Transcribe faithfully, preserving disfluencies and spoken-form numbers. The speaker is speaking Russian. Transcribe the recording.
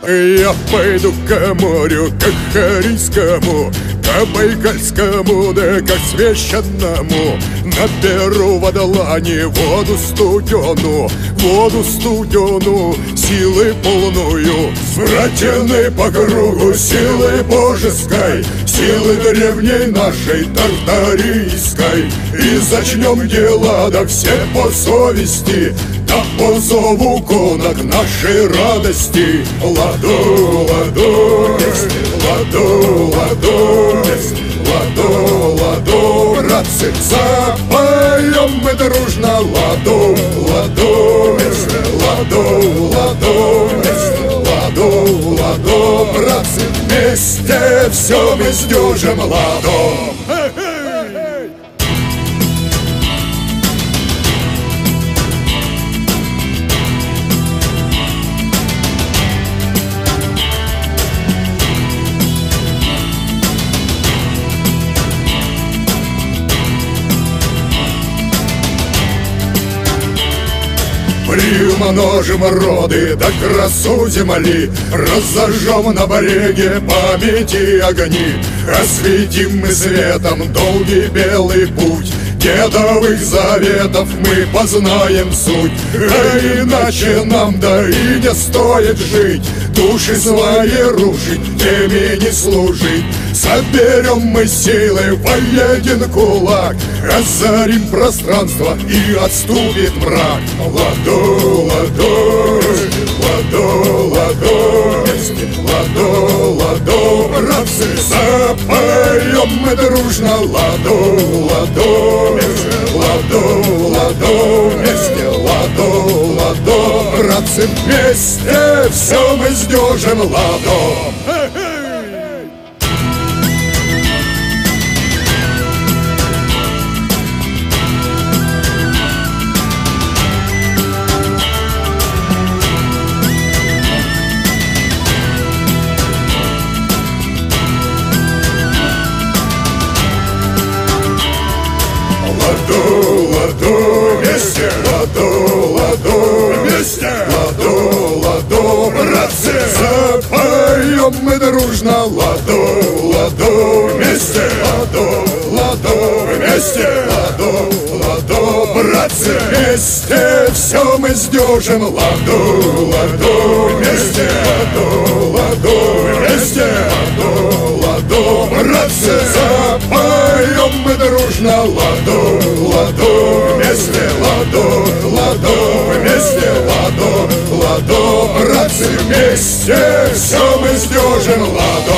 Я пойду к морю, к Харийскому, к Байкальскому, да к Священному. Наберу в длани воду студену, воду студену, силы полную. Свратены по кругу силы божеской, силы древней нашей тартарийской. И зачнем дела, да все по совести, да по зову гонок нашей радости. Ладу, ладу, ладу, ладу, ладу, ладу, братцы, запоем мы дружно. Ладу, ладу, ладу, ладу, ладу, ладу, братцы, вместе все мы сдюжим. Ладу. Примножим роды, да красу земли, разожжем на бреге памяти огни. Осветим мы светом долгий белый путь, дедовых заветов мы познаем суть. А иначе нам да и не стоит жить, души свои рушить, теми не служить. Соберем мы силы в один кулак, озарим пространство и отступит мрак. Ладу, ладу, ладу, ладу, ладу, ладу, братцы, запоем мы дружно. Ладу, ладу, ладу, ладу, вместе. Ладу, ладу, братцы, вместе все мы сдюжим. Ладу. Ладу, ладу, вместе, ладу, ладу, вместе, ладу, ладу, братцы, запоем мы дружно. Ладу, ладу, вместе, ладу, ладу, вместе, ладу, ладу, братцы, вместе все мы сдюжим. Ладу, ладу, вместе, ладу, ладу, вместе, ладу, ладу, братцы, запоем мы дружно. Ладу, ладу, вместе, ладу, ладу, вместе, ладу, ладу, братцы, вместе все мы сдюжим. Ладу.